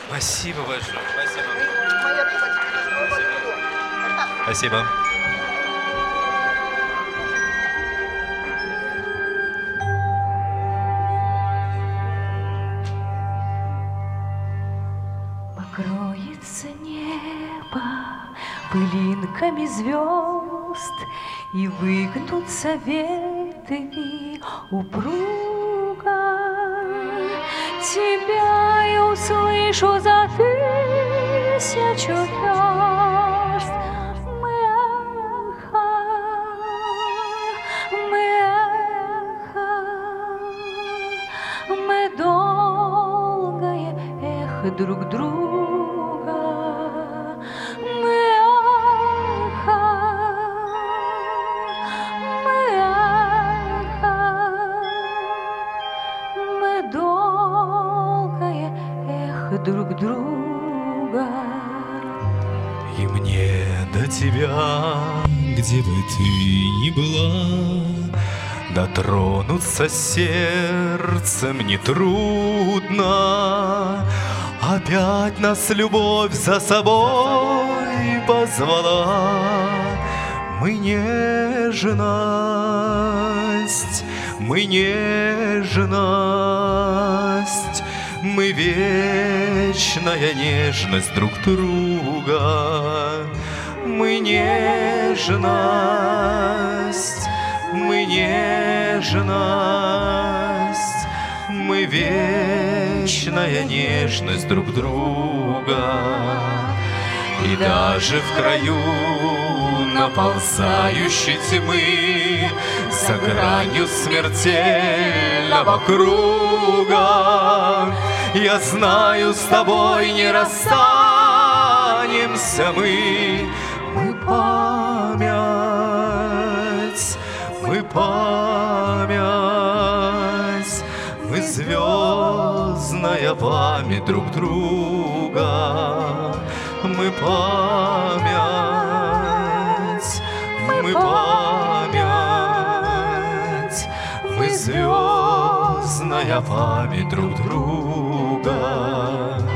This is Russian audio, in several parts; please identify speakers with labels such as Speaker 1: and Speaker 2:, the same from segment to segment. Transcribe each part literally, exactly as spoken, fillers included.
Speaker 1: Спасибо большое. Спасибо.
Speaker 2: Моя рыбочка.
Speaker 1: Спасибо.
Speaker 3: Покроется небо пылинками звезд, и выгнутся ветви упруго. Тебя я услышу за тысячу верст. Мы эхо, мы эхо, мы долгое эхо друг друга. Мы эхо, мы эхо, мы долгое эхо друг друга.
Speaker 1: И мне до тебя, где бы ты ни была, дотронуться сердцем нетрудно. Опять нас любовь за собой позвала. Мы нежность, мы нежность, мы вечная нежность друг друга. Мы нежность, мы нежность, мы вечная нежность друг друга. И даже в краю наползающей тьмы, за гранью смертельного круга, я знаю, с тобой не расстанемся мы. Мы память, мы память, мы звездная память друг друга. Мы память, мы память, мы звездная память друг друга.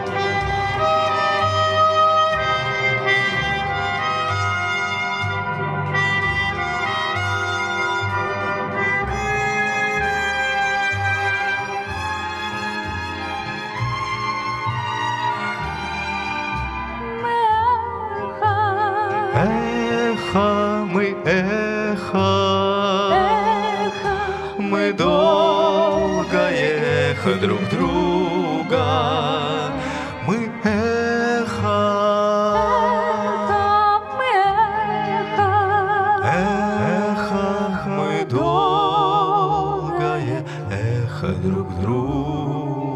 Speaker 1: Эхо, мы эхо,
Speaker 3: Эхо,
Speaker 1: мы долгое эхо друг друга. Мы эхо,
Speaker 3: мы эхо,
Speaker 1: эхо, мы долгое эхо друг друга.